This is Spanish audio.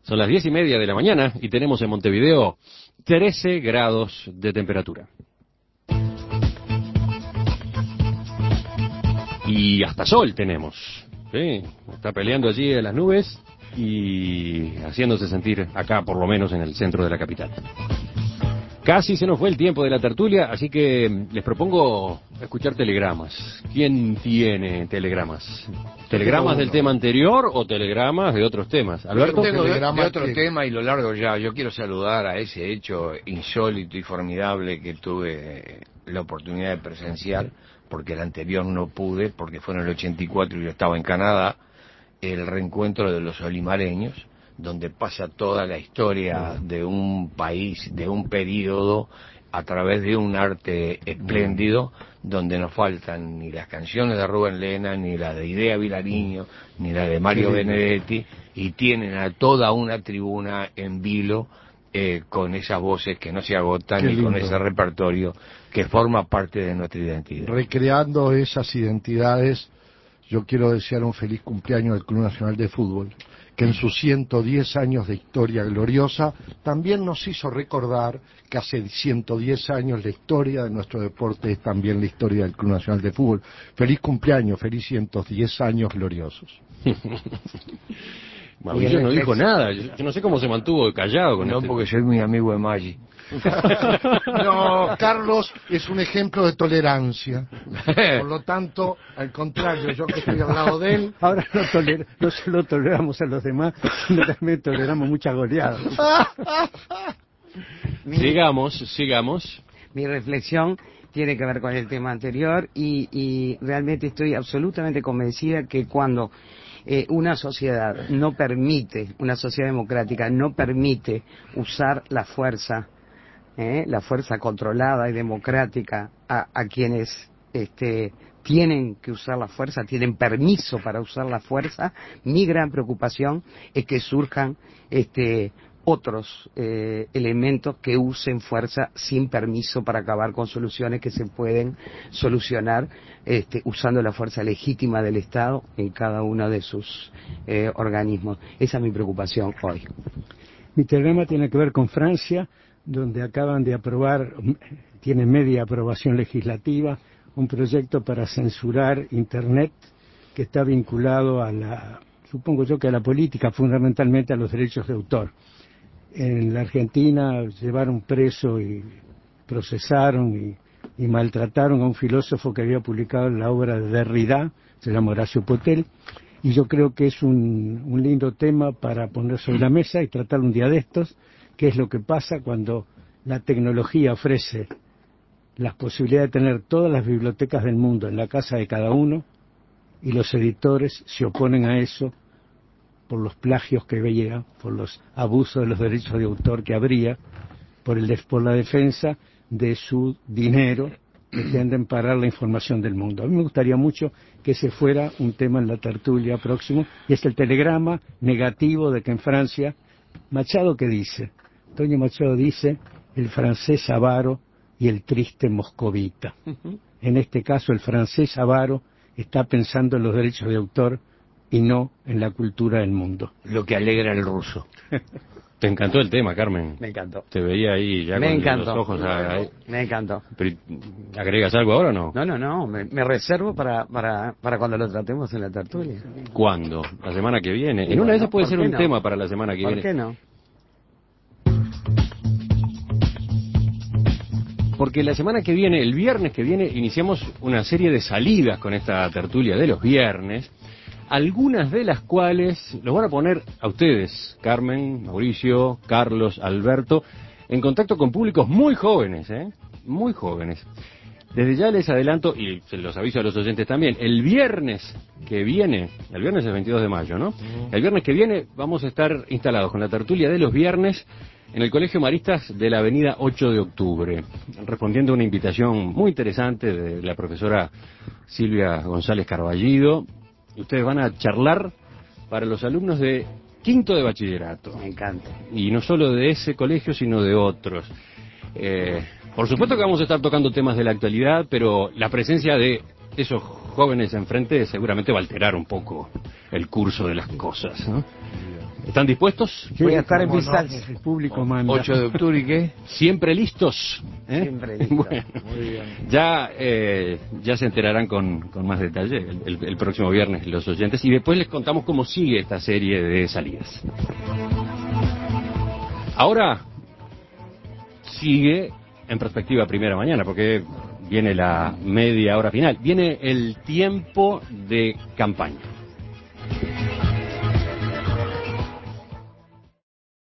Son las 10:30 de la mañana y tenemos en Montevideo 13 grados de temperatura. Y hasta sol tenemos. Sí, está peleando allí en las nubes y haciéndose sentir acá, por lo menos en el centro de la capital. Casi se nos fue el tiempo de la tertulia, así que les propongo escuchar telegramas. ¿Quién tiene telegramas? ¿Telegramas del tema anterior o telegramas de otros temas? Alberto, yo tengo de otro tema y lo largo ya. Yo quiero saludar a ese hecho insólito y formidable que tuve la oportunidad de presenciar, porque el anterior no pude, porque fue en el 84 y yo estaba en Canadá, el reencuentro de los olimareños, donde pasa toda la historia de un país, de un periodo, a través de un arte espléndido, donde no faltan ni las canciones de Rubén Lena, ni la de Idea Vilariño, ni la de Mario Benedetti, y tienen a toda una tribuna en vilo, con esas voces que no se agotan y con ese repertorio que forma parte de nuestra identidad. Recreando esas identidades, yo quiero desear un feliz cumpleaños al Club Nacional de Fútbol, que en sus 110 años de historia gloriosa también nos hizo recordar que hace 110 años la historia de nuestro deporte es también la historia del Club Nacional de Fútbol. Feliz cumpleaños, feliz 110 años gloriosos. Mauricio no dijo nada, yo no sé cómo se mantuvo callado con No, porque soy muy amigo de Maggi. No, Carlos es un ejemplo de tolerancia. Por lo tanto, al contrario, yo que estoy al lado de él... Ahora no solo toleramos a los demás, sino también toleramos muchas goleadas. Sigamos. Mi reflexión tiene que ver con el tema anterior y realmente estoy absolutamente convencida que cuando una sociedad una sociedad democrática no permite usar la fuerza controlada y democrática a quienes tienen que usar la fuerza, tienen permiso para usar la fuerza, mi gran preocupación es que surjan otros elementos que usen fuerza sin permiso para acabar con soluciones que se pueden solucionar usando la fuerza legítima del Estado en cada uno de sus organismos. Esa es mi preocupación hoy. Mi telegrama tiene que ver con Francia, donde acaban de aprobar, tiene media aprobación legislativa, un proyecto para censurar Internet que está vinculado supongo yo que a la política, fundamentalmente a los derechos de autor. En la Argentina llevaron preso y procesaron y maltrataron a un filósofo que había publicado la obra de Derrida, se llama Horacio Potel, y yo creo que es un lindo tema para poner sobre la mesa y tratar un día de estos, qué es lo que pasa cuando la tecnología ofrece las posibilidades de tener todas las bibliotecas del mundo en la casa de cada uno y los editores se oponen a eso por los plagios que veía, por los abusos de los derechos de autor que habría, por la defensa de su dinero, pretenden parar la información del mundo. A mí me gustaría mucho que ese fuera un tema en la tertulia próximo, y es el telegrama negativo de que en Francia, Machado, ¿qué dice? Antonio Machado dice, el francés avaro y el triste moscovita. En este caso, el francés avaro está pensando en los derechos de autor y no en la cultura del mundo. Lo que alegra al ruso. Te encantó el tema, Carmen. Me encantó. Te veía ahí ya con los ojos. Me encantó. Pero, ¿agregas algo ahora o no? No. Me reservo para cuando lo tratemos en la tertulia. ¿Cuándo? ¿La semana que viene? En una de esas puede ser un tema para la semana que viene. ¿Por qué no? Porque la semana que viene, el viernes que viene, iniciamos una serie de salidas con esta tertulia de los viernes, algunas de las cuales los van a poner a ustedes, Carmen, Mauricio, Carlos, Alberto, en contacto con públicos muy jóvenes, muy jóvenes. Desde ya les adelanto, y se los aviso a los oyentes también, el viernes que viene, el viernes es el 22 de mayo, ¿no? El viernes que viene vamos a estar instalados con la tertulia de los viernes en el Colegio Maristas de la avenida 8 de octubre, respondiendo a una invitación muy interesante de la profesora Silvia González Carballido. Ustedes van a charlar para los alumnos de quinto de bachillerato. Me encanta. Y no solo de ese colegio, sino de otros. Por supuesto que vamos a estar tocando temas de la actualidad, pero la presencia de esos jóvenes enfrente seguramente va a alterar un poco el curso de las cosas, ¿no? ¿Están dispuestos? Voy a estar en cómo mi no. salsa. El público manda. 8 de octubre y qué. ¿Siempre listos? Siempre listo. Bueno, ya se enterarán con más detalle el próximo viernes los oyentes, y después les contamos cómo sigue esta serie de salidas. Ahora sigue en perspectiva Primera Mañana, porque viene la media hora final, viene el tiempo de campaña.